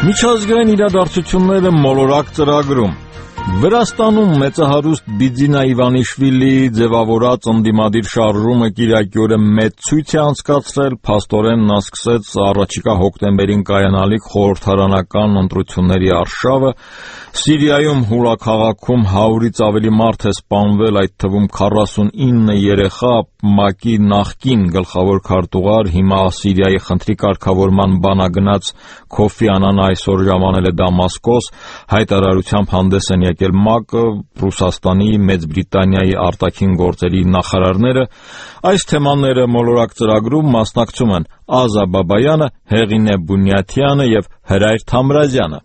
Միջազգային իրադարձությունները մոլորակ ծրագրում Վրաստանում մեծահարուստ Բիձինա Իվանիշվիլիի ձևավորած ընդդիմադիր շարժումը կիրակի օրը մեծ ցույց է անցկացրել, փաստորեն նա սկսեց առաջիկա հոկտեմբերին կայանալիք խորհրդարանական ընտրությունների արշավը, Սիրիայում Հուրա քաղաքում 100-ից ավելի մարդ է սպանվել, այդ թվում 49 երեխա, ՄԱԿ-ի նախկին գլխավոր քարտուղար, հիմա Սիրիայի խնդրի կարգավորման բանագնաց Քոֆի Անանը այսօր ժամանել է Դամասկոս, հայտարարությամբ հանդես են եկել ՄԱԿ-ը, Ռուսաստանի, Մեծ Բրիտանիայի արտաքին գործերի նախարարները, այս թեմաները մոլորակ ծրագրում մասնակցում են Ազա Բաբայանը, Հեղինե Բունյաթյանը եւ Հրայր Թամրազյանը։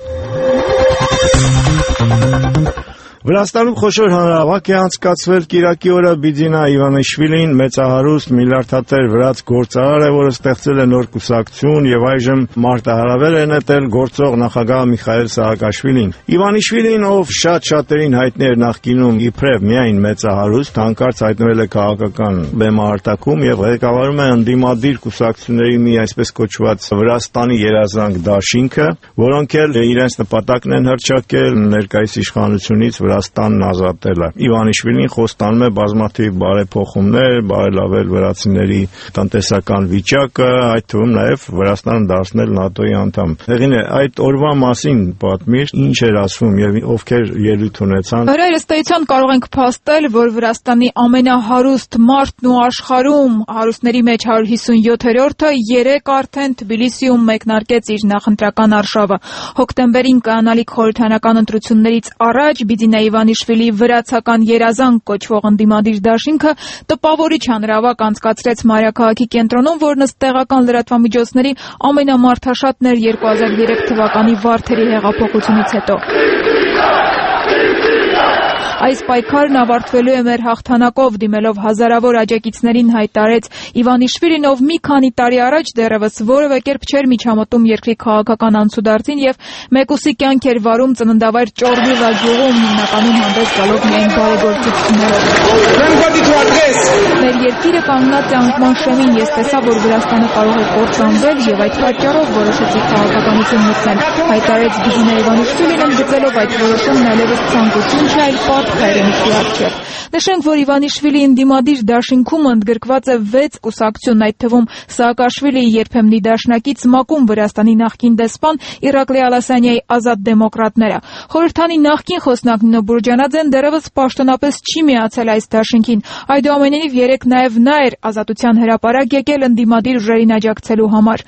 Վրաստանում խոշոր հանրահավաք է անցկացվել կիրակի օրը Բիձինա Իվանիշվիլին մեծահարուստ միլիարդատեր վրաց գործարար է, որը ստեղծել է նոր կուսակցություն եւ այժմ մարտահրավեր է նետել գործող նախագահ Միխայել Սահակաշվիլին։ Իվանիշվիլին, ով շատերին հայտնի էր նախկինում իբրև միայն մեծահարուստ, հանկարծ հայտնվել է քաղաքական բեմահարտակում եւ ղեկավարում է ընդդիմադիր կուսակցությունների մի այսպես կոչված Վրաստանի երազանք դաշինքը, որոնք էլ իրենց նպատակն են հռչակել ներկայիս իշխանությունից Վրաստանն ազատելը։ Իվանիշվիլին խոստանում է բազմաթիվ բարեփոխումներ, բարելավել վրացիների տնտեսական վիճակը, այդ թվում նաև Վրաստանը դարձնել ՆԱՏՕ-ի անդամ։ Հեղինե, այդ օրվա մասին պատմիր, ինչ էր ասվում եւ ովքեր ելույթ ունեցան։ Հրայր, ըստ էության կարող ենք փաստել, որ Վրաստանի ամենահարուստ մարդն ու աշխարհում հարուստների մեջ 157-րդը 3 արդեն Թբիլիսիում մեկնարկեց իր նախընտրական արշավը։ Հոկտեմբերին կայանալիք խորհրդարանական ընտրություններից առաջ Բիձինա Իվանիշվիլիի վրացական երազանք կոչվող ընդդիմադիր դաշինքը տպավորիչ հանրահավաք անցկացրեց Մարիաքաղաքի կենտրոնում, որն ըստ տեղական լրատվամիջոցների ամենամարդաշատն էր 2003 թվականի Վարդերի հեղափոխությունից հետո։ Այս պայքարն ավարտվելու է մեր հաղթանակով, դիմելով հազարավոր աջակիցներին հայտարարեց Իվանիշվիլին, ով մի քանի տարի առաջ դեռևս որևէ կերպ չէր միջամտում երկրի քաղաքական անցուդարձին եւ մեկուսի կյանք էր վարում ծննդավայր Ճորբիղա գյուղում, հիմնականում հանդես գալով միայն բարեգործություններով։ Մեր երկիրը կանգնած է անկման շեմին, ես տեսա, որ Վրաստանը կարող է կործանվել եւ այդ պատճառով որոշեցի քաղաքականություն մտնել, հայտարարեց Բիձինա Իվանիշվիլին, ընդգծելով այդ որոշումն այլևս ցանկություն չէ, այլ հայրենիքի առջև։ Նշենք, որ Իվանիշվիլիի ընդդիմադիր դաշինքում ընդգրկված է 6 կուսակցություն, այդ թվում Սահակաշվիլիի երբեմնի դաշնակից ՄԱԿ-ում Վրաստանի նախկին դեսպան Իրակլի Ալասանյայի ազատ դեմոկրատները։ Խորհրդանի նախկին խոսնակ Նինո Բուրջանաձեն դեռևս պաշտոնապես չի միացել այս դաշինքին։ Այդուամենայնիվ երեք նաև նա էր Ազատության հրապարակ եկել ընդդիմադիր ուժերին աջակցելու համար։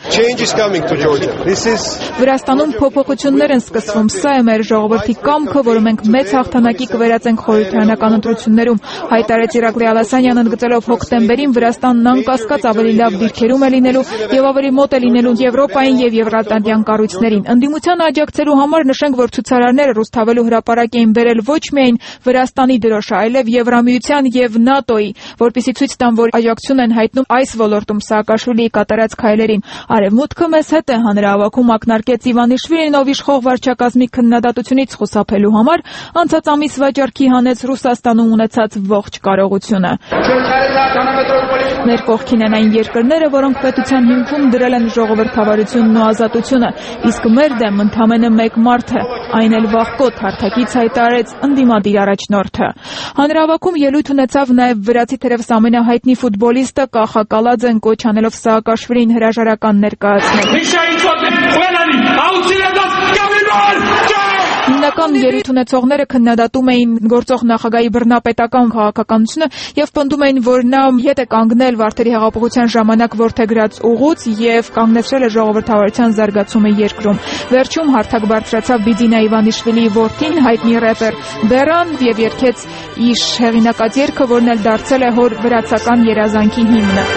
Վրաստանում փոփոխություններ են սկսվում, սա է մեր ժողովրդի կամքը, որը մենք մեծ հաղթանակի կվերածենք խորհրդարանական ընտրություններում, հայտարարեց Իրակլի Ալասանյան, ընդգծելով հոկտեմբերին Վրաստանն անկասկած ավելի լավ դիրքերում է լինելու եւ ավելի մոտ է լինելու Եվրոպային եւ եվրատլանտյան կառույցներին։ Ընդդիմության աջակցելու համար նշենք, որ ցուցարարները Ռուսթավելու հրապարակ էին բերել ոչ միայն Վրաստանի դրոշը, այլև Եվրամիության եւ ՆԱՏՕ-ի, որպեսզի ցույց տան, որ աջակցություն են հայտնում այս ոլորտում Սահակաշվիլիի կատարած քայլերին։ Արևմուտքը մեզ հետ է, հանրահավաքում ակնարկեց Իվանիշվիլին, ով իշխող վարչակազմի քննադատությունից խուսափելու համար անցած ամիս վաճառքի հանեց Ռուսաստանում ունեցած ողջ կարողությունը։ Մեր կողքին են այն երկրները, որոնք պետության հիմքում դրել են ժողովրդավարությունն ու ազատությունը, իսկ մեր դեմ ընդամենը մեկ մարդ է, այն էլ վաղկոտ, հարթակից հայտարարեց ընդդիմադիր առաջնորդը։ Հանրահավաքում ելույթ ունեցավ նաև վրացի թերևս ամենահայտնի ֆուտբոլիստը Կախա Կալաձեն, կոչ անելով Սահակաշվիլին հրաժարական ներկայացնել։ Հիմնական ելույթ ունեցողները քննադատում էին գործող նախագահի բռնապետական քաղաքականությունը եւ պնդում էին, որ նա հետ է կանգնել Վարդերի հեղափոխության ժամանակ որդեգրած ուղուց եւ կանգնեցրել է ժողովրդավարության զարգացումը երկրում։ Վերջում հարթակ բարձրացավ Բիձինա Իվանիշվիլիի որդին, հայտնի рэպեր Բերան, եւ երգեց իր հեղինակած երգը, որն էլ դարձել է հոր վրացական երազանքի հիմնը։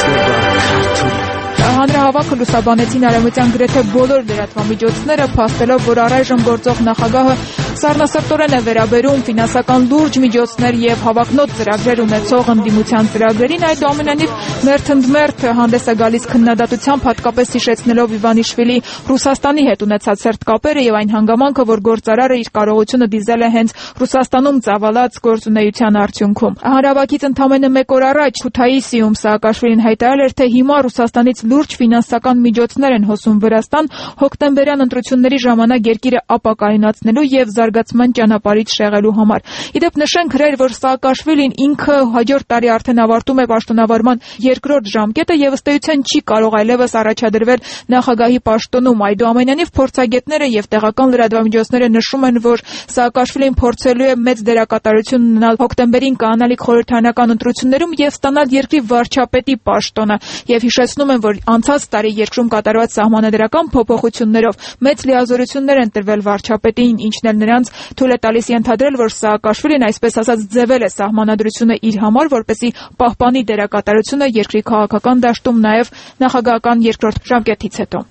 Հանրահավաքը լուսաբանեցին արևմտյան գրեթե բոլոր լրատվամիջոցները, փաստելով, որ առայժմ գործող նախագահը Սառնասրտորեն է վերաբերում ֆինանսական լուրջ միջոցներ եւ հավակնոտ ծրագրեր ունեցող ընդդիմության ծրագրերին, այդուամենայնիվ մերթընդմերթ հանդես է գալիս քննադատությամբ, հատկապես հիշեցնելով Իվանիշվիլի Ռուսաստանի հետ ունեցած սերտ կապերը եւ այն հանգամանքը, որ գործարարը իր կարողությունը դիզել է հենց Ռուսաստանում ծավալած գործունեության արդյունքում։ Հանրավակից ընդամենը 1 օր առաջ Քութայիսիում Սաակաշվիլին հայտարարել էր, թե հիմա Ռուսաստանից լուրջ ֆինանսական միջոցներ են հոսում Վրաստան հոկտեմբերյան ընտրությունների ժամանակ երկիրը ապակայունացնելու եւ զարգացման ճանապարհից շեղելու համար։ Իդեպ նշենք հրեր, որ Սաակաշվիլին ինքը հաջորդ տարի արդեն ավարտում է պաշտոնավարման 2-րդ ժամկետը եւ ըստ էության չի կարող այլևս առաջադրվել նախագահի պաշտոնում։ Այդուամենայնիվ փորձագետները եւ տեղական լրատվամիջոցները նշում են, որ Սաակաշվիլին փորձելու է մեծ դերակատարություն ունենալ հոկտեմբերին կանալիք խորհրդարանական ընտրություններում եւ ստանալ երկրի վարչապետի պաշտոնը եւ հիշեցնում են, որ անցած տարի երկրում կատարված սահմանադրական փոփոխություններով մեծ լիազորություններ են տրվել վարչապետին, ինչն էլ նրանց թույլ է տալիս ենթադրել, որ Սաակաշվիլին այսպես ասած ձևել է սահմանադրությունը իր համար, որպեսզի պահպանի դերակատարությունը երկրի քաղաքական դաշտում նաեւ նախագահական 2-րդ ժամկետից հետո։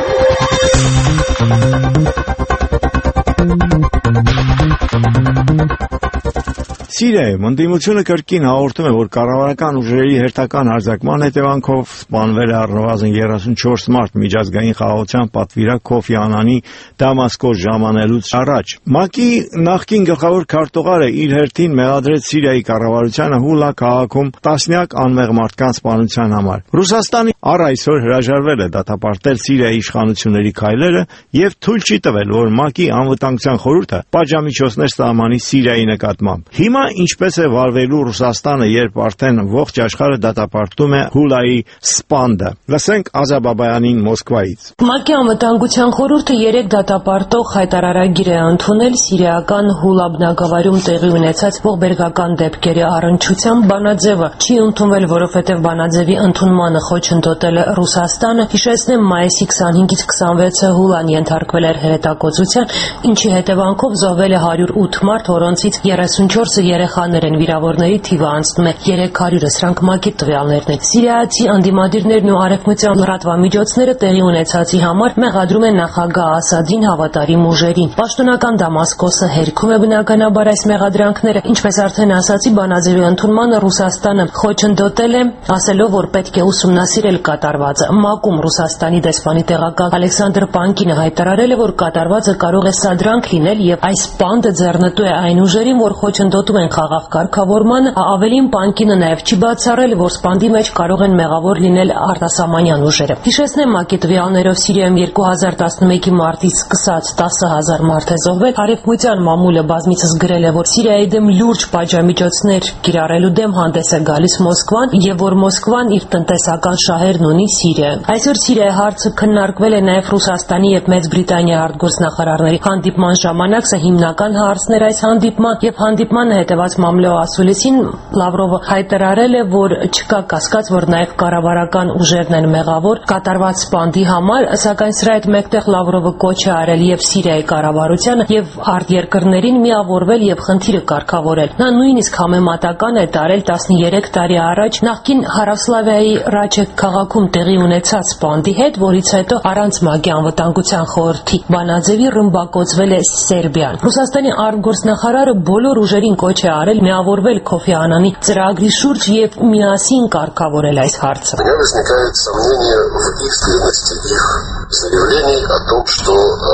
Սիրիայում ընդդիմությունը կրկին հաղորդում է, որ կառավարական ուժերի հերթական հարձակման հետևանքով սպանվել է առնվազն 34 մարդ միջազգային խաղաղության պատվիրակ Քոֆի Անանի Դամասկոս ժամանելուց առաջ։ ՄԱԿ-ի նախկին գլխավոր քարտուղարը իր հերթին մեղադրեց Սիրիայի կառավարությանը Հուլա քաղաքում տասնյակ անմեղ մարդկանց սպանության համար։ Ռուսաստանը առ այսօր հրաժարվել է դատապարտել Սիրիայի իշխանությունների քայլերը եւ թույլ չի տվել, որ ՄԱԿ-ի անվտանգության խորհուրդը պատժամիջոցներ սահմանի Սիրիայի նկատմամբ։ Հիմա ինչպես է վարվելու Ռուսաստանը, երբ արդեն ողջ աշխարհը դատապարտում է Հուլայի սպանդը։ Լսենք Ազաբաբայանին Մոսկվայից։ ՄԱԿ-ի անվտանգության խորհուրդը 3 դատապարտող հայտարարագիր է ընդունել Սիրիական Հուլա բնակավայրում տեղի ունեցած ողբերգական դեպքերի առնչությամբ։ Բանաձևը չի ընդունվել, որովհետև բանաձևի ընդունմանը խոչընդոտել է Ռուսաստանը։ Հիշեցնեմ, մայիսի 25-ից 26-ը Հուլան ենթարկվել էր հրետակոծության, ինչի հետևանքով զոհվել է 108 մարդ, որոնցից 34-ը երեխաներ են, վիրավորների թիվը անցնում է 300-ը, սրանք ՄԱԿ-ի տվյալներն են։ Սիրիացի անդիմադիրներն ու արևմտյան լրատվամիջոցները տեղի ունեցածի համար մեղադրում են նախագահ Ասադին հավատարիմ ուժերին։ Պաշտոնական Դամասկոսը հերքում է բնականաբար այս մեղադրանքները, ինչպես արդեն ասացի, բանաձևի ընդունմանը Ռուսաստանը խոչընդոտել է, ասելով, որ պետք է ուսումնասիրել կատարվածը։ ՄԱԿ-ում Ռուսաստանի դեսպանի տեղակալ Ալեքսանդր Պանկինը հայտարարել է, որ կատարվածը կարող է սադրանք լինել եւ այս պանդը ձեռնտու է այն ուժերին, որ խոչընդոտում են խաղաղ կարգավորմանը։ Ավելին, Պանկինը նաև չի բացառել, որ սպանդի մեջ կարող են մեղավոր լինել արտասահմանյան ուժերը։ Հիշեցնեմ, ՄԱԿ-ի տվյալներով Սիրիայում 2011-ի մարտից սկսած 10,000 մարդ է զոհվել։ Արևմտյան մամուլը բազմիցս գրել է, որ Սիրիայի դեմ լուրջ պատժամիջոցներ կիրառելու դեմ հանդես է գալիս Մոսկվան եւ որ Մոսկվան իր տնտեսական շահերն ունի Սիրիայում։ Այսօր Սիրիայի հարցը քննարկվել է նաև Ռուսաստանի եւ Մեծ Բրիտանիայի արտգործնախարարների հանդիպման ժամանակ։ Սա հիմնական հարցն էր այս հանդիպման եւ հանդիպմանը հետևած մամլոյ ասուլիսին Լավրովը հայտարարել է, որ չկա կասկած, որ նաև կառավարական ուժերն են մեղավոր կատարված սպանդի համար, սակայն սրա հետ մեկտեղ Լավրովը կոչ է արել եւ Սիրիայի կառավարությանը եւ արտերկրներին միավորվել եւ խնդիրը կարգավորել։ Նա նույնիսկ համեմատական է տարել 13 տարի առաջ նախկին Հարավսլավիայի Ռաչեկ քաղաքում տեղի ունեցած սպանդի հետ, որից հետո առանց ՄԱԿ-ի անվտանգության խորհրդի բանաձևի ռմբակոծվել է Սերբիան։ Ռուսաստանի արտգործնախարարը բոլոր ուժերին կոչ է արել միավորվել Քոֆի Անանի ծրագրի շուրջ եւ միասին կարգավորել այս հարցը։ Возникает сомнение в искренности их заявлений о том, что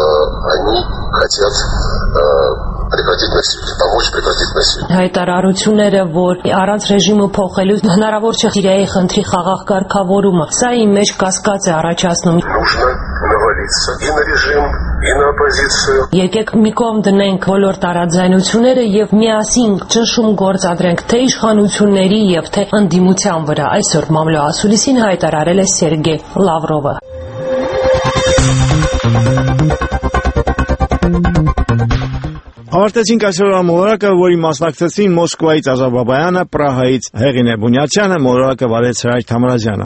они хотят прекратить насилие, помочь прекратить насилие։ Հայտարարությունները, որ առանց ռեժիմը փոխելու հնարավոր չէ Սիրիայի խնդրի խաղաղ կարգավորումը, սա իմ մեջ կասկած է առաջացնում։ Навалиться и на режим, и на оппозицию։ Եկեք մի կողմ դնենք բոլոր տարաձայնությունները եւ միասին ճնշում գործադրենք թե իշխանությունների եւ թե ընդդիմության վրա։ Այսօր մամլոյ ասուլիսին հայտարարել է Սերգեյ Լավրովը։ Ավարտեցինք այսօր մոլորակը, որի մասնակցեցին Մոսկվայից Ազաբաբայանը, Պրահայից Հեղինե Բունյացյանը, մոլորակը վարեց Հրայր Թամրազյանը։